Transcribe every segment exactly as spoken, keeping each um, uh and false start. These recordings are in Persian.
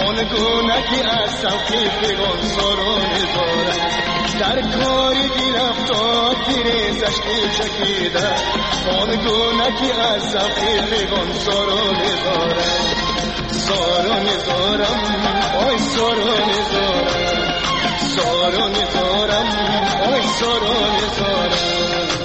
آنگونه که از سوقی پیغان ساران دارد در کاری گرفتار پیرزش چکیده آنگونه که از سوقی پیغان ساران دارد ساران دارم آی ساران دارم ساران دارم آی ساران دارم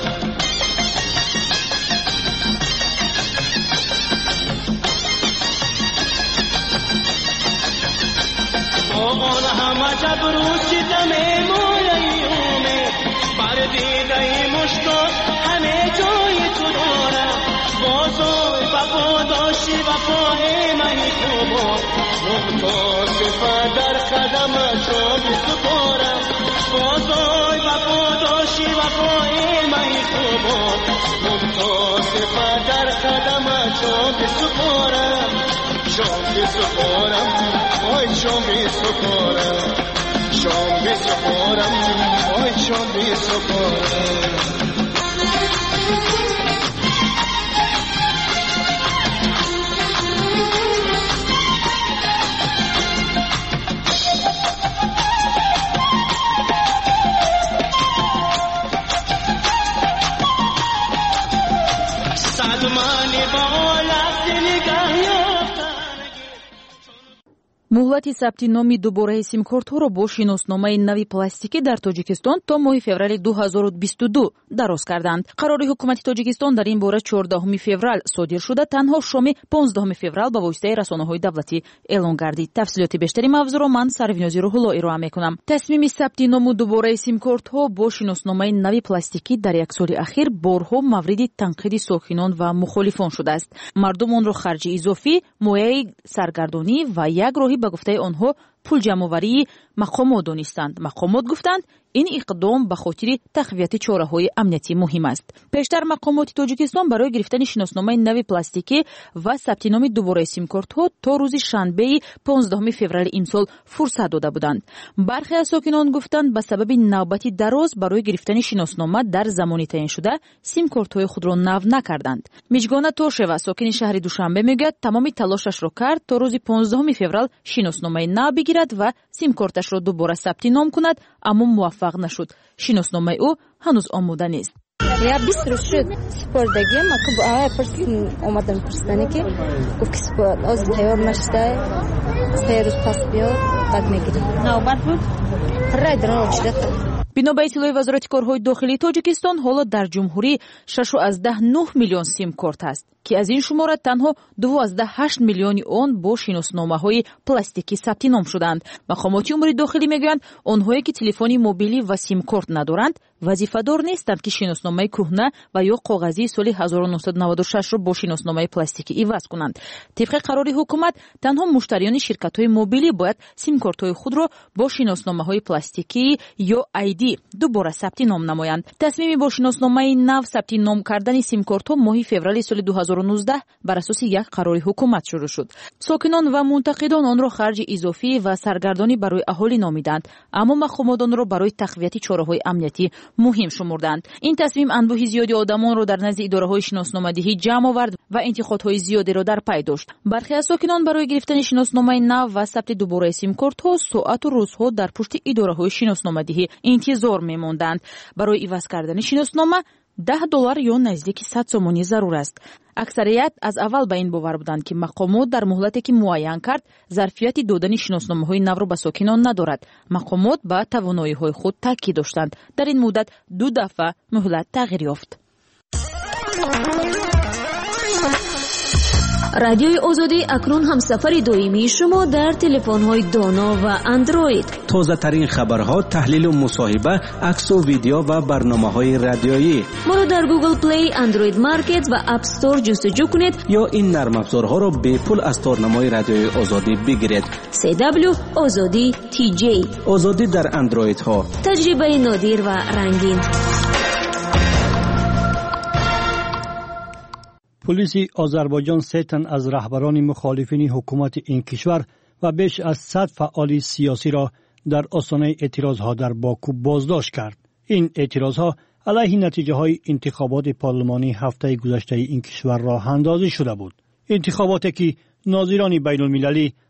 آن همه جب روز دمه ماییومه بردیده مشتاق همه جای تو دارم بازای وفا داشتی وفای منی خوبا محتاج در قدم شام سپارم بازای وفا داشتی وفای منی خوبا محتاج در قدم شام سپارم شام سپارم آی شام سپارم شام سپارم آی شام سپارم муҳлати сабти номи дубораи симкортҳоро бо шиносномаи нави пластикӣ дар тоҷикистон то моҳи феврали ду ҳазору бисту ду дароз карданд. қарори ҳукумати тоҷикистон дар ин бора чордаҳуми феврал содир шуда танҳо шоми понздаҳуми феврал ба воситаи расонаҳои давлатӣ эълон гардид. тафсилоти бештари мавзӯъро ман сарвинози рӯҳулло ироа мекунам. тасмими сабти ному дубораи симкортҳо бо шиносномаи нави пластикӣ дар як соли ахир борҳо мавриди танқиди сокинон ва мухолифон шудааст. мардум онро харҷи изофӣ, мояи саргардонӣ ва як роҳи ба гуфтаи онҳо пулҷамъоварии мақомот донистанд. мақомот гуфтанд ин иқдом ба хотири тақвияти чораҳои амнияти муҳим аст. пештар мақомоти тоҷикистон барои гирифтани шиносномаи нави пластикӣ ва сабти номи дубораи симкортҳо то рӯзи шанбеи понздаҳуми феврали имсол фурсат дода буданд. бархе аз сокинон гуфтанд ба сабаби навбати дароз барои гирифтани шиноснома дар замони таъиншуда симкортҳои худро нав накарданд. миҷгона тошева сокини шаҳри душанбе мегӯяд тамоми талошашро кард то рӯзи понздаҳуми феврал шиносномаи нав бигирад ва симкорташро дубора сабти ном кунад, аммо муваффақ нашуд. шиносномаи ӯ ҳанӯз омода нест. Я бист рӯз шуд супордагим омадам пурсидане ки гуфт ки оз тайёр нашуда се рӯз пас биёд баъд мегирем. навбат буд рай дар очида. бино ба иттилои вазорати корҳои дохилии тоҷикистон ҳоло дар ҷумҳурӣ шашу аздаҳ нӯҳ миллион симкорт ҳаст ки аз ин шумора танҳо ду аздаҳ ҳашт миллиони он бо шиносномаҳои пластикӣ сабти ном шуданд. мақомоти умури дохилӣ мегӯянд онҳое ки телефони мобилӣ ва симкорт надоранд вазифадор нестанд ки шиносномаи кӯҳна ва ё коғазии соли ҳазору нуҳсад наводу шашро бо шиносномаи пластикӣ иваз кунанд. тибқи қарори ҳукумат танҳо муштариёни ширкатҳои мобилӣ бояд симкортҳои худро бо шиносномаҳои пластикӣ ё ай ди дубора сабти ном намоянд. тасмими бо шиносномаи нав сабти ном кардани симкортҳо моҳи феврали соли ду ҳазору нуздаҳ бар асоси як қарори ҳукумат шурӯъ шуд. сокинон ва мунтақидон онро харҷи изофӣ ва саргардонӣ барои аҳолӣ номиданд, аммо мақомот онро барои тақвияти чораҳои амниятӣ муҳим шумурданд. ин тасмим анбӯҳи зиёди одамонро дар назди идораҳои шиносномадиҳӣ ҷамъ овард ва интиқодҳои зиёдеро дар пай дошт. бархе аз сокинон барои гирифтани шиносномаи нав ва сабти дубораи симкортҳо соату рӯзҳо дар пушти идораҳои шиносномадиҳӣ интизор мемонданд. барои иваз кардани шиноснома даҳ доллар ё наздики сад сомонӣ зарур аст. аксарият аз аввал ба ин бовар буданд ки мақомот дар муҳлате ки муайян кард зарфияти додани шиносномаҳои навро ба сокинон надорад. мақомот ба тавоноиҳои худ таъкид доштанд. дар ин муддат ду дафъа муҳлат тағйир ёфт. радиои озодӣ акнун ҳамсафари доимии шумо дар телефонҳои доно ва андроид. тозатарин хабарҳо, таҳлилу мусоҳиба, аксу видео ва барномаҳои радиоӣ. моро дар Google Play, Android Market ва App Store ҷустуҷӯ кунед ё ин нармафзорҳоро бепул аз торнамои радиои озодӣ бигиред. си дабл ю озодӣ ти ҷей. озодӣ дар андроидҳо. таҷрибаи нодир ва рангин. پلیسی آذربایجان سه تن از رهبران مخالفین حکومت این کشور و بیش از صد فعال سیاسی را در آستانه اعتراضها در باکو بازداشت کرد. این اعتراضها علیه نتیجه های انتخابات پارلمانی هفته گذشته این کشور راه اندازی شده بود. انتخاباتی که ناظران بین المللی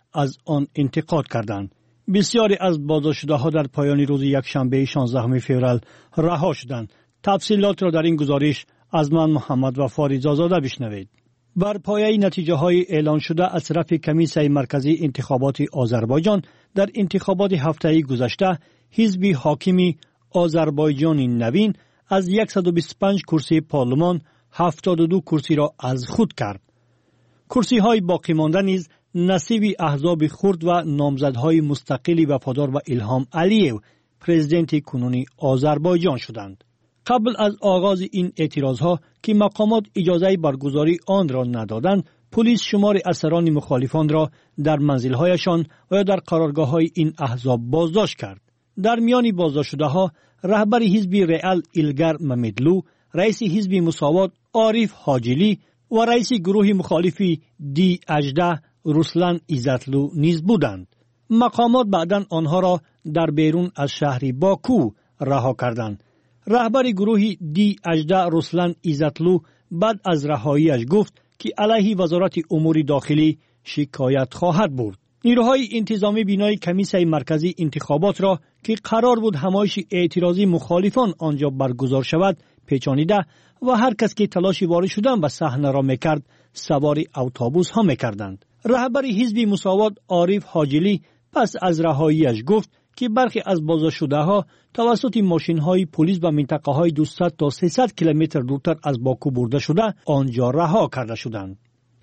از آن انتقاد کردند. بسیاری از بازداشت‌شده‌ها در پایان روز یکشنبه شانزدهم فوریه رها شدند. تفصیلات را در این گزارش از من محمد وفا رضازاده بشنوید. بر پایه نتیجه‌های اعلان شده از طرف کمیسیون مرکزی انتخابات آذربایجان در انتخابات هفته‌ای گذشته، حزب حاکمی آذربایجان نوین از صد و بیست و پنج کرسی پارلمان هفتاد و دو کرسی را از خود کرد. کرسی‌های باقی مانده نیز نصیب احزاب خرد و نامزدهای مستقلی وفادار و الهام علیو، پرزیدنت کنونی آذربایجان شدند. قبل از آغاز این اعتراضها که مقامات اجازه برگزاری آن را ندادند، پلیس شمار اسیران مخالفان را در منزل‌هایشان و یا در قرارگاه‌های این احزاب بازداشت کرد. در میان بازداشت‌شده‌ها رهبر حزب رئال ایلگر ممدلو، رئیس حزب مساوات عارف حاجلی و رئیس گروه مخالفی دی هجده رسلان عزتلو نیز بودند. مقامات بعداً آنها را در بیرون از شهر باکو رها کردند. رهبر گروه دی هجده رسلان عزتلو بعد از رهاییش گفت که علیه وزارت امور داخلی شکایت خواهد برد. نیروهای انتظامی بینای کمیسیون مرکزی انتخابات را که قرار بود همایش اعتراضی مخالفان آنجا برگزار شود پیچانیده و هر کس که تلاش وارد شدن به صحنه را میکرد سوار اتوبوس ها میکردند. رهبر حزب مساوات عارف حاجلی پس از رهاییش گفت که برخی از بازداشت‌شده‌ها توسط ماشین‌های پلیس به منطقه‌های دویست تا سیصد کیلومتر دورتر از باکو برده شده آنجا رها کرده شدند.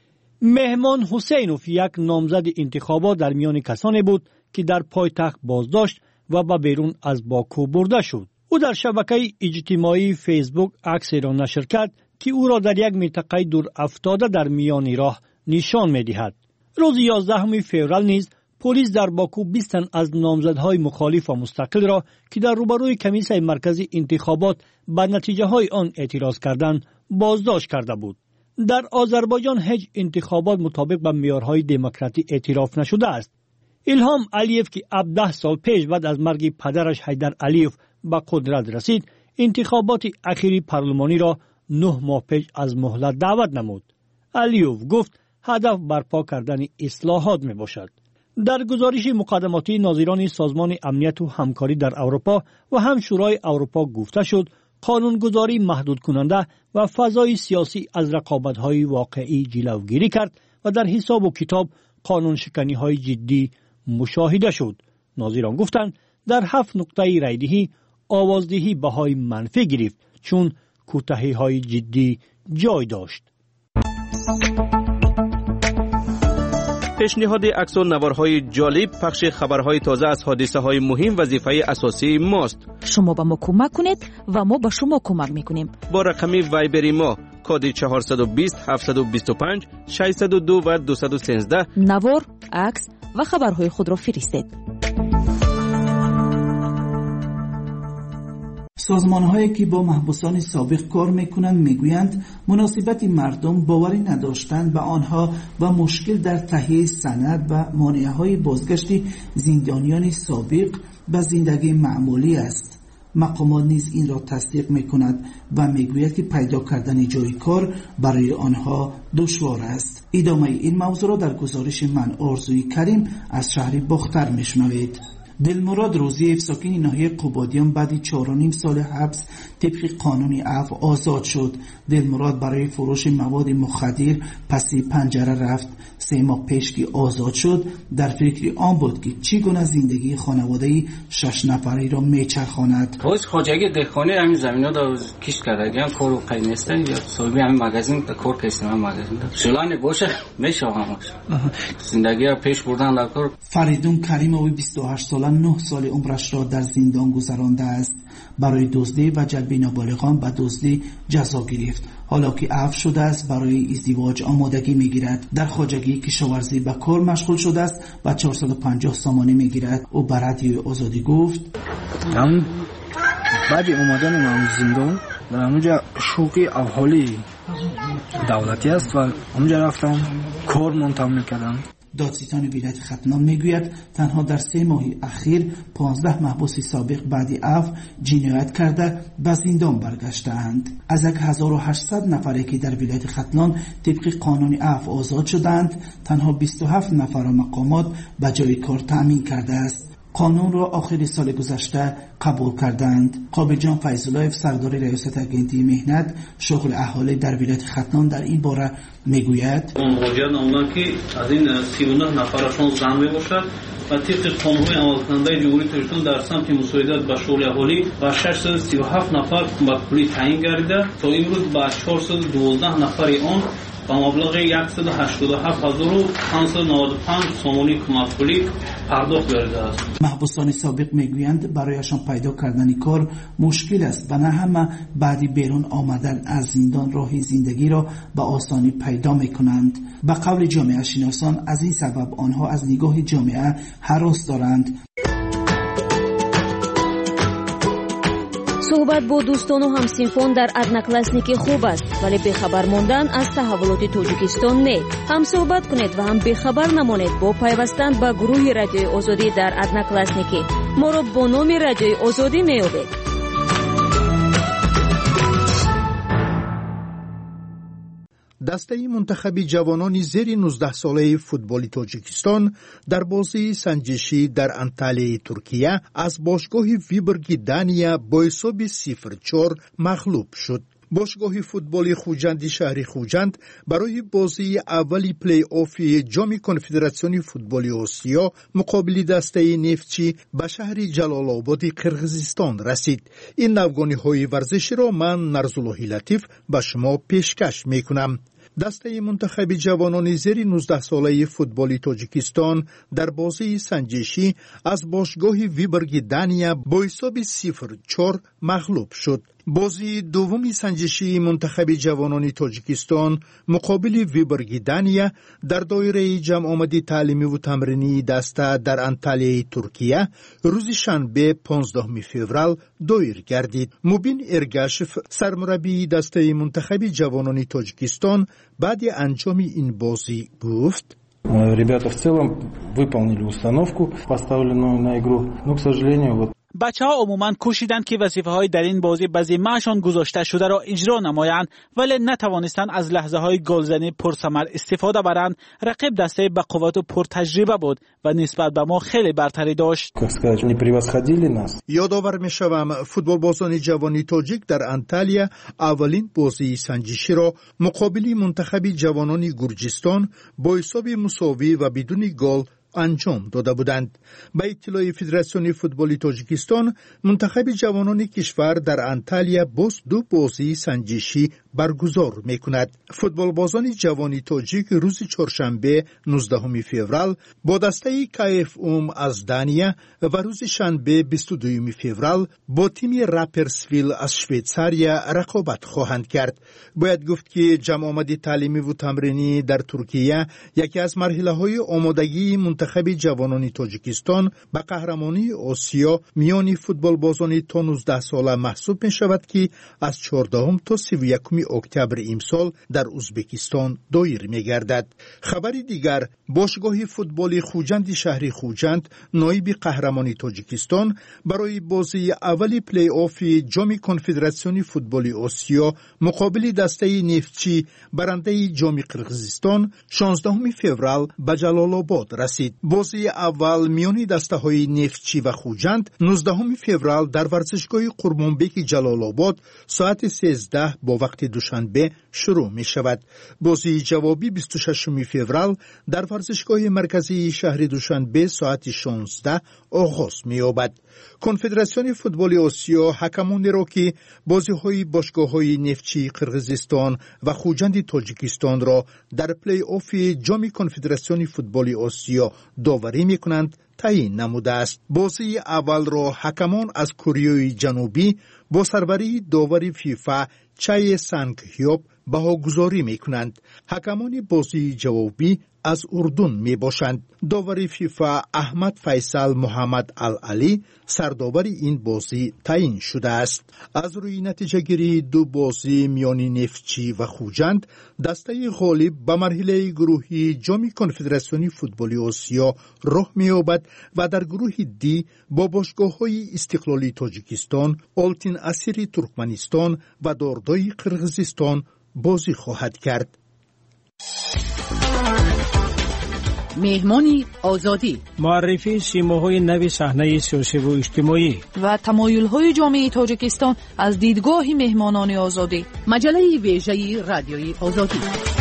مهمان حسینوف یک نامزد انتخابات در میان کسانی بود که در پایتخت بازداشت و به بیرون از باکو برده شد. او در شبکه اجتماعی فیسبوک عکسی را نشر کرد که او را در یک منطقه دور افتاده در میان راه نشان می‌دهد. روز یازدهم فوریه نیز پلیس در باکو بیست تن از نامزدهای مخالف و مستقل را که در روبروی کمیسیون مرکزی انتخابات به نتیجه های آن اعتراض کردند بازداشت کرده بود. در آذربایجان هیچ انتخابات مطابق با معیارهای دموکراسی اعتراف نشده است. الهام علیف که هفده سال پیش بعد از مرگ پدرش حیدر علیف به قدرت رسید، انتخابات اخیری پارلمانی را نه ماه پیش از مهلت دعوت نمود. علیف گفت هدف برپا کردن اصلاحات می باشد. در گزارش مقدماتی ناظران سازمان امنیت و همکاری در اروپا و هم شورای اروپا گفته شد قانونگذاری محدود کننده و فضای سیاسی از رقابت‌های واقعی جلوگیری کرد و در حساب و کتاب قانون شکنی‌های جدی مشاهده شد. ناظران گفتند در هفت نقطه رایدهی آوازدهی بهای منفی گرفت چون کوتاهی‌های جدی جای داشت. پیشنهاد عکس و نوارهای جالب، پخش خبرهای تازه از حادثه های مهم وظیفه اساسی ماست. شما به ما کمک کنید و ما به شما کمک میکنیم. با رقم وایبری ما کد چهارصد و بیست هفتصد و بیست و پنج ششصد و دو و دویست و سیزده نوار، عکس و خبرهای خود را فرستید. سازمان‌هایی که با محبوسان سابق کار می‌کنند می‌گویند مناسبت مردم باوری نداشتند به آنها و مشکل در تهیه سند و مانع‌های بازگشت زندانیان سابق به زندگی معمولی است. مقامات نیز این را تصدیق می‌کند و می‌گوید که پیدا کردن جای کار برای آنها دشوار است. ادامه این موضوع را در گزارش من آرزوی کریم از شهر باختر می‌شنوید. دلمراد روزیف ساکن ناحیه قبادیان بعد چهار و نیم سال حبس طبق قانون عفو آزاد شد. دلمراد برای فروش مواد مخدر پس پنجره رفت. سه ماه پیش که آزاد شد در فکر آن بود که چگونه زندگی خانواده شش نفره را میچرخاند. باز خواجگی دهخانه همین زمینا دا کیش کرده هم کارو قیمسته یا صاحبی همین مغازین دا کار کسیم هم مغازین دا شلان باشه میشه همش زندگی را پیش بردن در کار. فریدون کریموی بیست و هشت ساله نه سال عمرش را در زندان گذرانده است. برای دزدی و جلب نابالغان به دزدی جزا گرفت. حالا که عفو شده است برای ازدواج آمادگی میگیرد. در خواجگی کشاورزی به کار مشغول شده است و چهارصد و پنجاه سامانه میگیرد. او به رادیو آزادی گفت هم بعد اومدن من زندان در اونجا شوقی احوالی دولتی است و اونجا رفتم کار منتظم میکردم. دادستان ولایت ختلان میگوید تنها در سه ماه اخیر پانزده محبوس سابق بعد عفو جنایت کرده به زندان برگشتند. از هزار و هشتصد نفری که در ولایت ختلان طبق قانون عفو آزاد شدند، تنها بیست و هفت نفر مقامات به جای کار تأمین کرده است. قانون را آخر سال گذشته قبول کردند. قابل جان فیض‌الله سردار ریاست اگنتی مهنت شغل اهالی در ولایت ختلان در این باره میگوید اون مراجعه نامدن که از این سی و نه نفرشون زن میباشد و طبق قانون عملکننده جمهوری تاجیکستان در سمت مساعدت به شغل اهالی و ششصد و سی و هفت نفر کمک‌پولی تعیین گردیده. تا امروز به چهارصد و دوازده نفر آن با مبلغ صد و هشتاد و هفت هزار و پانصد و نود و پنج سومانی کمک‌پولی پرداخت گردیده است. محبوسان سابق میگویند برایشان پیدا کردن کار مشکل است و نه همه بعد بیرون آمدن از زندان راه زندگی را به آسانی پیدا میکنند. به قول جامعه شناسان از این سبب آنها از نگاه جامعه هراس دارند. صحبت با دوستان و همسینفان در ادناکلاسنیکی خوب است، ولی بخبر ماندن از تحولات تاجیکستان نه. هم صحبت کنید و هم بخبر نمانید با پیوستن به گروه رادیوی آزادی در ادناکلاسنیکی. ما را با نام رادیوی آزادی میابید. دسته منتخب جوانان زیر نوزده ساله فوتبال تاجیکستان در بازی سنجشی در انطالیه ترکیه از باشگاه ویبرگ دانیا با حساب صفر چهار مغلوب شد. باشگاه فوتبال خوجند شهر خوجند برای بازی اولی پلی آف جام کنفدراسیون فوتبال آسیا مقابل دسته نفتچی به شهر جلال آباد قرقیزستان رسید. این نوگانی های ورزشی را من نرزالله لطیف به شما پیشکش می کنم. دسته منتخب جوانان زیر نوزده ساله فوتبال تاجیکستان در بازی سنجشی از باشگاه ویبرگ دانیا با حساب صفر چهار مغلوب شد. بازی دومی سنجشی منتخب جوانان تاجیکستان مقابل ویبرگ دانیا در دایره جمع آمدی تعلیمی و تمرینی دسته در انطالیه ترکیه روز شنبه پانزدهم فوریه دایر گردید. مبین ارگاشف سرمربی دسته منتخب جوانان تاجیکستان بعد انجام این بازی گفت: Ребята в целом выполнили установку, поставленную на игру, но, к сожалению, вот بچه ها عموماً کوشیدند که وظیفه های در این بازی به ذمه‌شان گذاشته شده را اجرا نمایند، ولی نتوانستند از لحظه های گلزنی پرثمر استفاده برند. رقیب دسته به قوت و پرتجربه بود و نسبت به ما خیلی برتری داشت. یادآور می‌شوم فوتبال بازان جوانی تاجیک در انطالیا اولین بازی سنجشی را مقابل منتخب جوانان گرجستان با حساب مساوی و بدون گل انجام داده بودند. به اطلاع فدراسیون فوتبال تاجیکستان منتخب جوانان کشور در انطالیا باز دو بازی سنجشی برگزار میکند. فوتبال بازان جوانی تاجیک روز چهارشنبه نوزدهم فوریه با دسته کیف اوم از دانیا و روز شنبه بیست و دوم فوریه با تیم رپرسویل از شویتزاریا رقابت خواهند کرد. باید گفت که جمع آمدی تعلیمی و تمرینی در ترکیه یکی از مرحله‌های آمادگی منتخب جوانان تاجیکستان به قهرمانی آسیا میان فوتبال بازان تا نوزده ساله محسوب می شود که از چهاردهم تا سی و یکم اکتبر امسال در ازبکستان دایر می گردد. خبری دیگر، باشگاه فوتبال خوجند شهر خوجند نایب قهرمان تاجیکستان برای بازی اولی پلی آف جام کنفدراسیون فوتبال آسیا مقابل دسته نفتچی برنده جام قرقیزستان شانزدهم فوریه به جلال آباد رسید. بازی اول میان دسته های نفتچی و خوجند نوزدهم فوریه در ورزشگاه قربانبک جلال آباد ساعت سیزده با وقت دوشنبه شروع می شود. بازی جوابی بیست و ششم فوریه در ورزشگاه مرکزی شهر دوشنبه ساعت شانزده آغاز می یابد. کنفدراسیون فوتبال آسیا حکمانی را که بازی های باشگاه های نفتچی قرقیزستان و خوجند تاجیکستان را در پلی آف جام کنفدراسیون فوتبال آسیا داوری می کنند تعیین نموده است. بازی اول را حکمان از کره جنوبی با سربری داور فیفا چای سانگ هیوب بهاگذاری می کنند. حکمان بازی جوابی از اردن می باشند. داور فیفا احمد فیصل محمد العلی سرداور این بازی تعیین شده است. از روی نتیجه گیری دو بازی میان نفتچی و خوجند، دسته غالب به مرحله گروهی جام کنفدراسیون فوتبال آسیا راه می‌یابد و در گروه دی با باشگاه‌های استقلالی تاجیکستان، آلتین اسیری ترکمنستان و داردای قرغیزستان بازی خواهد کرد. مهمانی آزادی، معرفی سیماهای نوی صحنه سیاسی و اجتماعی و تمایل‌های جامعه تاجیکستان از دیدگاه مهمانان آزادی. مجله ویژه رادیوی آزادی.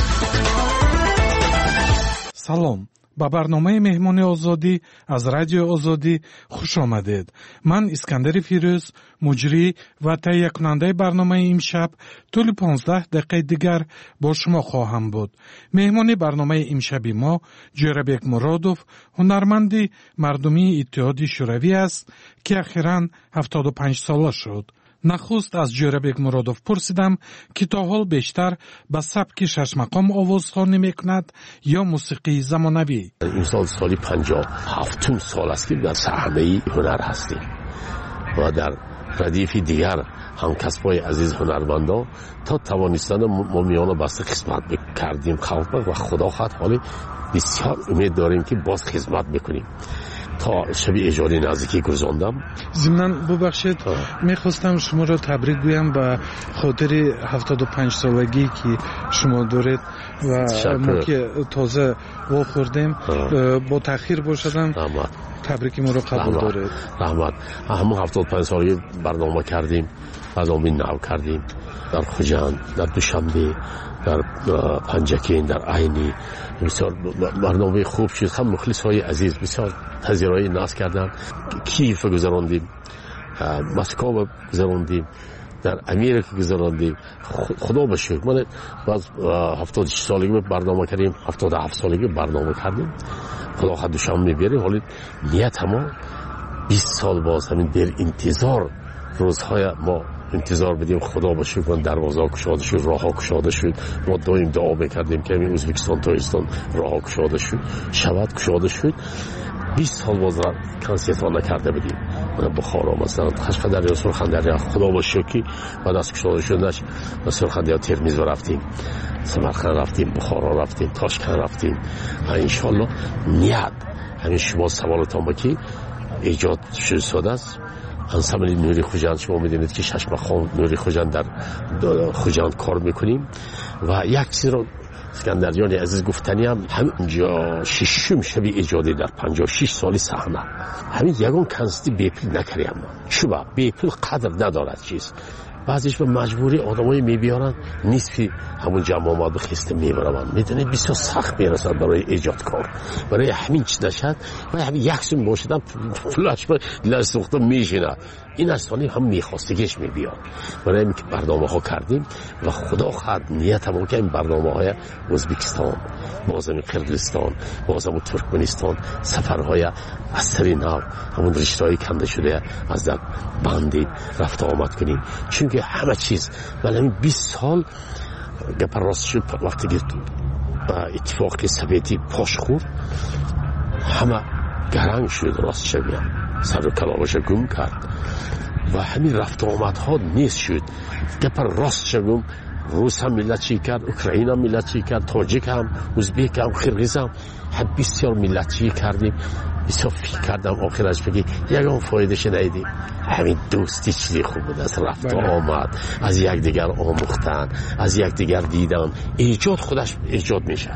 سلام، با برنامه مهمان آزادی از رادیو آزادی خوش آمدید. من اسکندر فیروز، مجری و تهیه کننده برنامه امشب طول پانزده دقیقه دیگر با شما خواهم بود. مهمان برنامه امشبی ما جورابک مرادوف، هنرمندی مردمی اتحاد شوروی است که اخیراً هفتاد و پنج ساله شد. نخست از جورابک مرادوف پرسیدم که تا حال بیشتر به سبک شش مقام آوازخوانی میکند یا موسیقی زمانوی. این سال سالی پنجاه هفتم سال است که در صحنه هنر هستیم و در ردیف دیگر همکسبای عزیز هنرمندان تا توانستن ما میان بسته خدمت کردیم خلق و خدا خواهد حالی بسیار امید داریم که باز خدمت بکنیم. تا شب اجاره نزدیکی گذراندم. ضمناً ببخشید میخواستم شما را تبریک گویم به خاطر هفتاد و پنج سالگی که شما دارید و ما که تازه وا خوردیم با تأخیر باشدم. تبریک ما را قبول دارید. رحمت. همون هفتاد و پنج سالگی برنامه کردیم، از آمین نو کردیم در خوجند، در دوشنبه، در پنجکین، در عینی. بسیار برنامه خوب شد. هم مخلص های عزیز بسیار تزیرهای ناز کردن. کیف گذراندیم، مسکو گذراندیم، در امریکا گذراندیم. خدا بشکر من باز هفتاد و شش سالگی برنامه کردیم، هفتاد و هفت سالگی برنامه کردیم. خدا خواهد دوشنبه میبریم. حالی نیت ما بیست سال باز همین در انتظار روزهای ما انتظار بدیم. خدا بشکر من دروازه گشاده شد، راه ها گشاده شد. ما دائم دعا میکردیم که همین ازبکستان تاجیکستان راه ها گشاده شد، شود گشاده شد. بیست سال باز را کنسرت نکرده بدیم. من بخارا مثلا قشقدریا، سرخندریا، خدا بشکر بعد از گشاده شدنش به سرخندریا ترمیز رفتیم، سمرقند رفتیم، بخارا رفتیم، تاشکند رفتیم. و ان شاء الله نیت همین شما سوالتان بکی ایجاد شده است. انسامبل نوری خوجند شما میدونید که شش مقام نوری خوجند در خوجند کار میکنیم و یک چیز رو اسکندریان عزیز گفتنی هم همینجا ششم شبی ایجادی در پنجاه و شش سالی صحنه همین یگان کنستی بیپل نکریم. چوبا بیپل قدر ندارد چیز. بعضیش به مجبوری آدمایی میبیارن نصفی همون جمع آمد به خسته میبرن. میدونی بسیار سخت میرسد برای ایجاد کار. برای همین چیز نشد و همین یک سون باشدن فلاش به لسوخته میشینه. این اصلا هم میخواستگیش میبیان. برای همین که برنامه ها کردیم و خدا خواهد نیت همون که این برنامه های ازبکستان، بازم قرغیزستان، بازم ترکمنستان، سفرهای اثری نو همون رشته‌های کنده شده از در بندی رفت آمد کنیم. چون که همه چیز ولی همین بیست سال گپ راست شد وقتی که اتفاقی سویتی پاش خورد همه گرنگ شد. راست شبیه سر و کلاغش گم کرد و همین رفت آمدها نیست شد. گپ راست شبیم روس هم ملت چی کرد، اوکراین هم ملت چی کرد، تاجیک هم، ازبک هم، قرغیز هم هم بسیار ملت چی کردیم. بسیار فکر کردم آخرش بگی یکان فایدهش نیدیم. همین دوستی چیزی خوب بود. از رفت آمد، از یک دیگر آموختن، از یک دیگر دیدن، ایجاد خودش ایجاد میشه.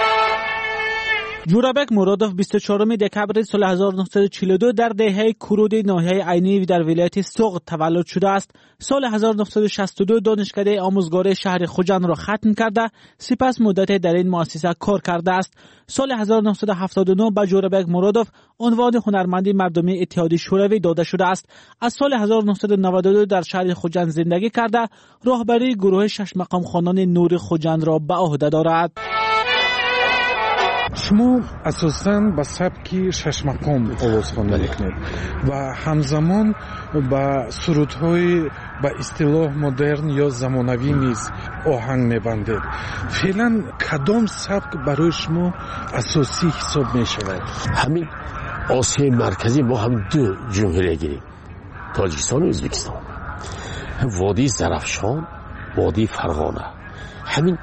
جورابک مرادوف بیست و چهارم دکبر سال هزار و نهصد و چهل و دو در دهه کرود ناحیه عینی در ولایت سوغد تولد شده است. سال هزار و نهصد و شصت و دو دانشکده آموزگار شهر خوجند را ختم کرده، سپس مدت در این مؤسسه کار کرده است. سال هزار و نهصد و هفتاد و نه به جورابک مرادوف عنوان هنرمندی مردمی اتحاد شوروی داده شده است. از سال هزار و نهصد و نود و دو در شهر خوجند زندگی کرده، راهبری گروه شش مقام خوانان نور خوجند را به عهده دارد. شما اساساً با سبک شش مقام آوازخوانی میکنید و همزمان با سرودهای با اصطلاح مدرن یا زمانوی نیز آهنگ میبندید. فعلا کدام سبک برای شما اساسی حساب میشود؟ همین آسیای مرکزی ما هم دو جمهوری گیریم، تاجیکستان و ازبکستان. وادی زرافشان، وادی فرغانه، همین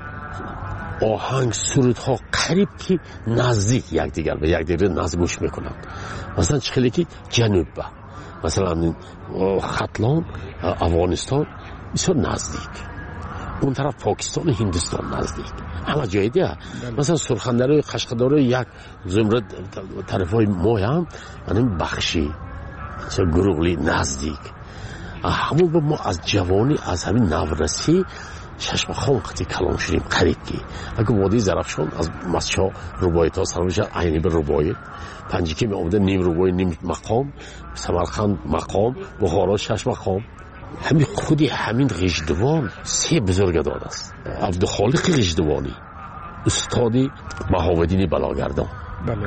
آهنگ سرودها قریب که نزدیک یکدیگر به یکدیگر نزدیک گوش میکنند. مثلا چخیلی که جنوب با مثلا خطلان افغانستان بسیار نزدیک، اون طرف پاکستان و هندوستان نزدیک، همه جای دیگه. مثلا سرخندر قشقدار یک زمره طرف های ما هم همین بخشی گروغلی نزدیک. همون با ما از جوانی از همین نورسی ششم خان قطعی کلام شدیم قریب کی. اگه وادی زرافشان از مسچا روبایت ها سرم شد عینی به روبایت، پنجکی می آمده نیم روبایت نیم مقام، سمرقند مقام، بخارا شش مقام. همین خودی همین غیجدوان سه بزرگ داده است. عبدالخالق غیجدوانی، استادی بهاءالدین بلاگردان. بله.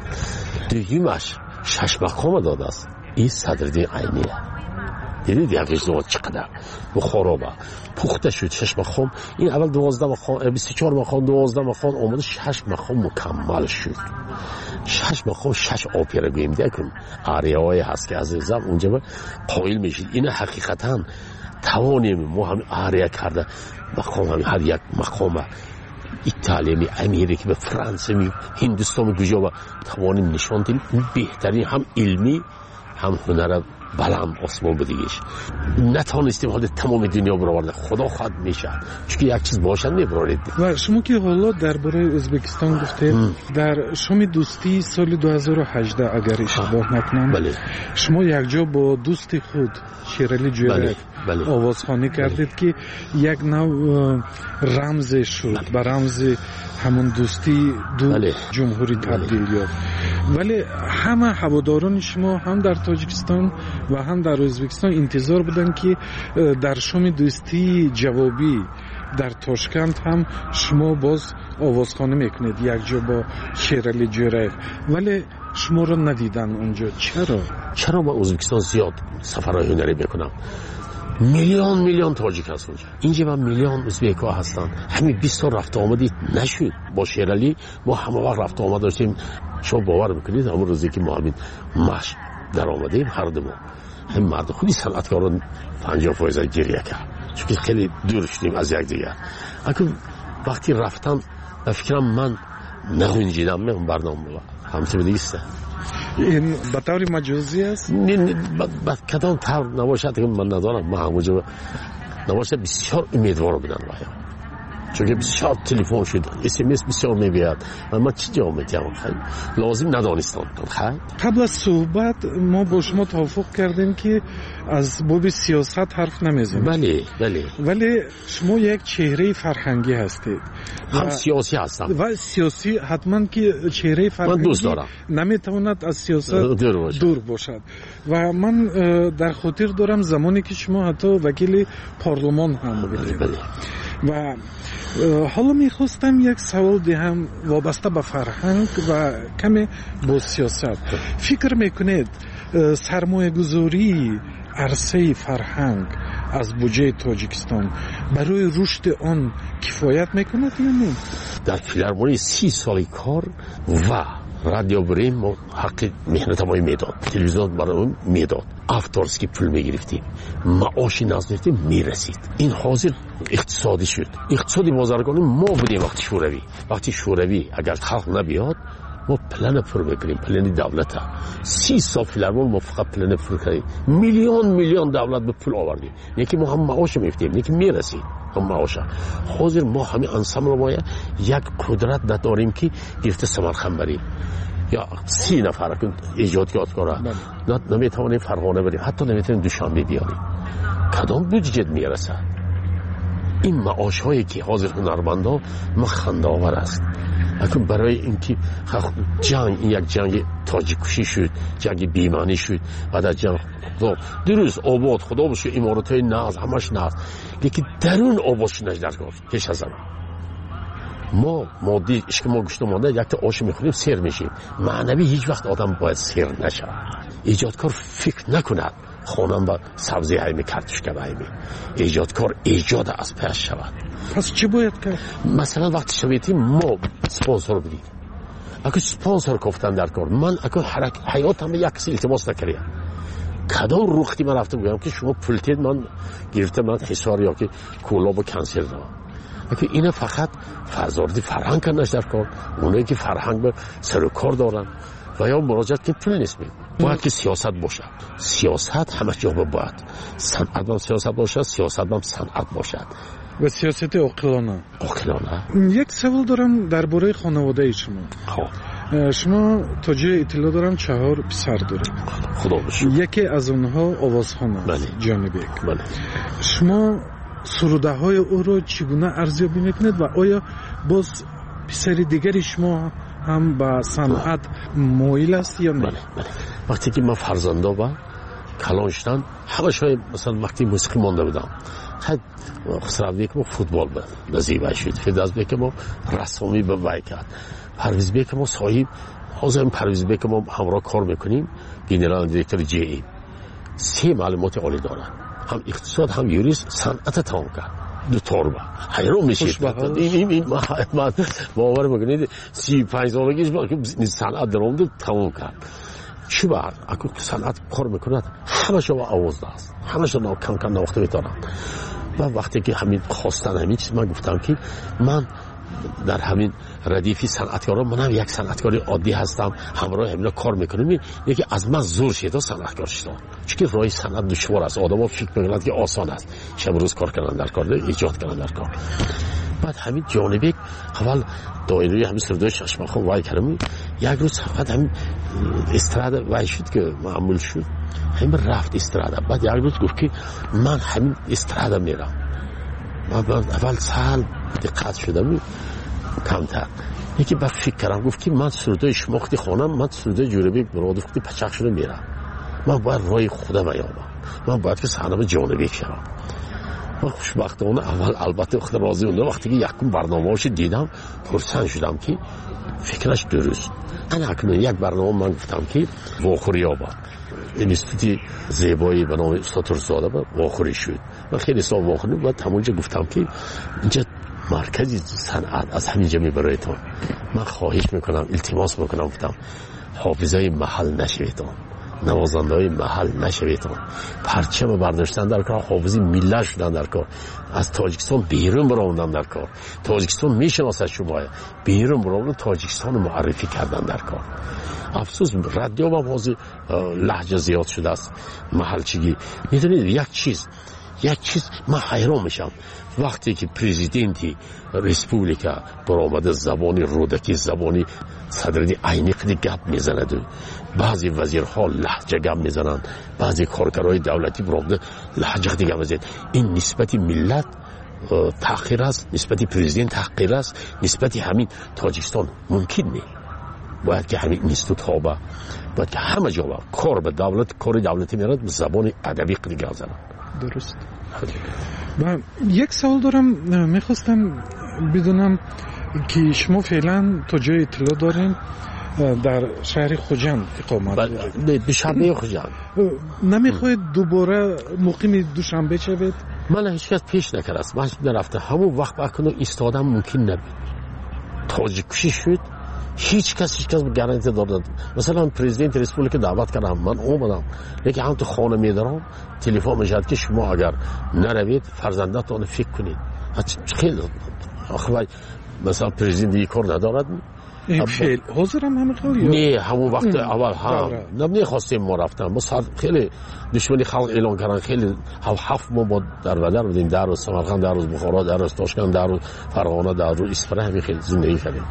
دویمش شش مقام داده است. این صدرالدین عینیه. دیدید یک غیجدوان چقدر بخارا با پخته شد شش مقام. این اول دوازده مقام، بیست و چهار مقام، دوازده مقام آمده، شش مقام مکمل شد. شش مقام شش آپیره گویم دیگه کن آریایی هست که عزیزم اونجا قائل میشید. این حقیقتا توانیم ما هم آریا کرده مقام هم هر یک مقام ایتالیا می امریکا به فرانسه می هندوستان کجا با توانیم نشان دهیم بهترین هم علمی هم هنر بلند آسمان بدیگش. نتونستیم حال تمام دنیا برآورده، خدا خواهد میشه چون یک چیز باشد میبرارید. و شما که حالا درباره ازبکستان گفته در شام دوستی سال دو هزار و هجده اگر اشتباه نکنم بله. شما یک جا با دوست خود شیرالی جویرک بله. بله. آوازخوانی کردید بله. که یک نوع رمز شد بله. به رمز همون دوستی دو بله. جمهوری تبدیل بله. یافت. ولی همه هواداران شما هم در تاجیکستان و هم در ازبکستان انتظار بودن که در شام دوستی جوابی در تاشکند هم شما باز آوازخوانی میکنید یک جا با شیرالی جویرک، ولی شما رو ندیدن اونجا. چرا؟ چرا با ازبکستان زیاد سفرهای هنری میکنم؟ میلیون میلیون تاجیک هست اونجا، اینجا من میلیون ازبک ها هستن. همین بیست سال رفت آمدی نشد. با شیرالی ما همه وقت رفت آمد داشتیم. شما باور میکنید همون روزی که ما همین مشت در آمدیم هر دو ما هم مرد خودی صنعتکاران پنجاه فایز گریه کرد چون خیلی دور شدیم از یک دیگر. اگه وقتی رفتم به فکرم من نگنجیدم من اون برنامه همسه بدیسته. این به طور مجازی است؟ نه نه به کدام طور نباشد که من ندارم. من همونجا نباشد بسیار امیدوار بودن باید چون که بسیار تلفن شد، اس ام اس بسیار میبید و من چی جواب میدم؟ خیلی لازم ندانستم. خیلی قبل از صحبت ما با شما توافق کردیم که از باب سیاست حرف نمیزنیم. بله بله. ولی شما یک چهره فرهنگی هستید. هم سیاسی هستم و سیاسی حتما که چهره فرهنگی من دوست دارم نمیتواند از سیاست دور باشد. دور باشد و من در خاطر دارم زمانی که شما حتی وکیل پارلمان هم بودید. بله. و حالا میخواستم یک سوال دهم وابسته به فرهنگ و کمی با سیاست. فکر میکنید سرمایه گذاری عرصه فرهنگ از بودجه تاجیکستان برای رشد آن کفایت میکند یا نه؟ در فیلارمونی سی سالی کار و رادیو بریم ما حق مهنت ما میداد، تلویزیون برای میداد، افتارسکی پول میگرفتیم، معاشی نازدیم میرسید. این حاضر اقتصادی شد. اقتصادی بازرگانی ما بودیم وقتی شوروی. وقتی شوروی اگر خلق نبیاد ما پلن پر میکنیم، پلن دولت ها. سی سال فیلارمون ما فقط پلن پر کردیم، میلیون میلیون دولت به پول آوردیم. یکی ما هم معاش میفتیم، یکی میرسید هم معاش. حاضر ما همین انسامبل ما یک قدرت نداریم که گرفته سمرقند بریم یا سی نفر که ایجادگاه کاره نه نمیتوانیم فرغانه بریم، حتی نمیتونیم دوشنبه بیاریم. کدام بودجه میرسه؟ این معاش هایی که حاضر هنرمندا ما خنده آور است. اکنون برای اینکه جنگ این یک جنگ تاجیک کشی شد، جنگ بیمانی شد، بعد از جنگ خدا درست آباد خدا بشه امارات های ناز همش ناز، لیکن درون آبادش نجدر گفت پیش از زمان ما مادی اشک ما گوشت مانده یک تا آش میخوریم سیر میشیم. معنوی هیچ وقت آدم باید سیر نشه. ایجادکار فکر نکند خونم با سبزی هایمی کارتوشکا هایمی. ایجادکار ایجاد از پیش شود. پس چی باید کرد؟ مثلا وقتی شویدیم ما سپانسر بدیم. اگه سپانسر گفتن در کار من اگه حرکت حیاتم یک کسی التماس نکردم. کدام روختی من رفتم بگم که شما پولتید من گرفتم من حسار یا که کولاب و کنسل دارم. اگه اینا فقط فرزاردی فرهنگ کننش در کار اونایی که فرهنگ به سر و کار دارن و یا مراجعت که پول نیست میگم باید که سیاست باشه. سیاست همه جا باید صنعت هم سیاست باشه، سیاست هم صنعت باشد و سیاست عاقلانه. عاقلانه. یک سوال دارم درباره خانواده شما. خب شما تا جای اطلاع دارم چهار پسر دارید. خدا بشه. یکی از اونها آوازخوان است جانب یک. بله. شما سروده های او رو چگونه ارزیابی میکنید و آیا باز پسر دیگری شما هم به صنعت مایل است یا نه؟ بله بله. وقتی که من فرزندا و کلان شدن همه شای مثلا وقتی موسیقی مانده بودم خد خسرو بیکم فوتبال به نزیبه شد. فیداز بیکم رسمی به وای کرد. پرویز بیکم صاحب حاضر پرویز بیکم همراه کار میکنیم. گنرال دیرکتور جی ای سه معلومات عالی دارن. هم اقتصاد هم یوریست صنعت تمام کرد. دو توربه حیران میشید. این این ما باور میکنید سی و پنج سالگیش با که صنعت درآمد تمام کرد. چی بر اگه صنعت کار میکند همه شما آواز است. همه شما کم کم نواخته میتونن. و وقتی که همین خواستن همین چیز من گفتم که من در همین ردیفی صنعتکارا منم یک صنعتکاری عادی هستم همراه همینا کار میکنم. یکی از من زور شده صنعتکار شدم چون که راه صنعت دشوار است. آدم‌ها فکر میکنند که آسان است شب روز کار کردن در کار ایجاد کردن در کار. بعد همین جانبی اول دایره همین سردای ششمخو وای کردم. یک روز فقط همین استراده وای شد که معمول شد همین رفت استراده. بعد یک روز گفت که من همین استراده میرم. من اول سال دقت شدم کمتر یکی بعد فکر کردم گفت که من سردای شماختی خانم من سردای جوربی برادفتی پچق شده میرم. من باید رای خودم ایامم. من باید که صحنه جانبی شدم. من خوشبختانه اول البته وقت راضی بودم. وقتی که یکم برنامه‌اش دیدم پرسان شدم که فکرش درست. انا اکنون یک برنامه من گفتم که واخوری آباد انستیتوت زیبایی به نام استاد ترزاده با واخوری شد. من خیلی سال واخوری بود. همونجا گفتم که اینجا مرکزی صنعت از همینجا میبرایتون. من خواهش میکنم التماس میکنم گفتم حافظای محل نشویتون، نوازنده های محل نشویتون. پرچم برداشتن در کار حافظی ملت شدن در کار. از تاجیکستان بیرون براوندن در کار. تاجیکستان میشناسد شما بیرون براوندن تاجیکستان معرفی کردن در کار. افسوس رادیو با موضوع لهجه زیاد شده است محلچگی. میدونید یک چیز یک چیز من حیران میشم وقتی که پرزیدنتی ریسپوبلیکا برآمده زبانی رودکی زبانی صدری عینی قدی گپ میزند. بعضی وزیرها لهجه گپ میزنند، بعضی کارگرای دولتی برآمده لهجه قدی گپ میزنند. این نسبت ملت تحقیر است، نسبت پرزیدنت تحقیر است، نسبت همین تاجیکستان ممکن نیست. باید که همین اینستیتوت ها با باید که همه جا با کار به دولت کار دولتی میرد به زبان ادبی قدی گپ زنند. درست. و یک سوال دارم میخواستم بدونم که شما فعلا تا جای اطلاع دارین در شهر خوجند اقامت دارید؟ به شهر خوجند. نمیخواید دوباره مقیم دوشنبه شوید؟ من هیچ کس پیش نکرده است. من نرفته همون وقت بکنم ایستادم ممکن نبود. تاجیک کشی شد هیچ کس هیچ کس گارانتی داد. مثلا پرزیدنت ریسپوبلیک دعوت کردم من اومدم لیکن هم تو خانه میدارم تلفن میشد که شما اگر نروید فرزندتون فکر کنید. خیلی آخه مثلا پرزیدنت یک کار ندارد. این خیلی حاضرم همه خیلی نه همون وقت اول هم نمیخواستیم ما رفتم بس خیلی دشمنی خلق اعلان کردن. خیلی هفت ما با در بدر بودیم در روز سمرقند در روز بخارا در روز تاشکند در روز فرغانه در روز اصفهان همین خیلی زندگی کردیم.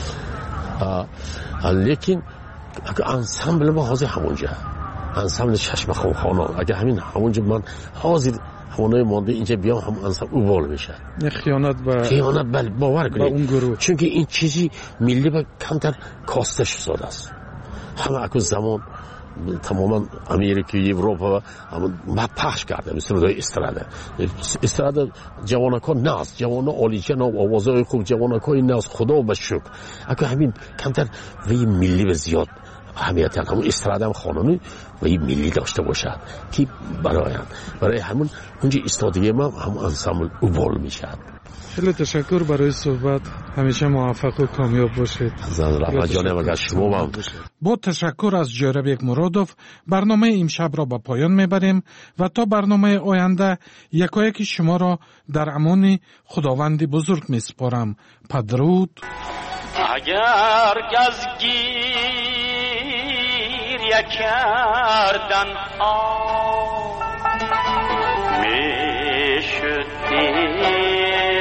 لیکن اگه انسامبل ما حاضر همونجا انسامبل چشمخو خانان اگه همین همونجا من حاضر همونای مانده اینجا بیام هم انسامبل اوبال میشه. خیانت با خیانت بل باور کنید چون که این چیزی ملی با کمتر کاستش شده است. همه اگه زمان تماما امریکا اروپا ما پخش کرده مثل روی استراده استراده جوانکان ناز جوانا عالیچه و آوازهای خوب جوانکای ناز خدا و شکر اگه همین کمتر وی ملی و زیاد اهمیت همون استراده هم خانمی و این ملی داشته باشد که برای هم برای همون اونجا استادگی ما هم انسامبل اوبال میشد. خیلی تشکر برای صحبت. همیشه موفق و کامیاب باشید. رحمت جانم اگر شما هم با تشکر از جوربیک مرادوف برنامه امشب را به پایان میبریم و تا برنامه آینده یکایک شما را در امان خداوند بزرگ میسپارم. پدرود. اگر گزگیر کردن آ میشدی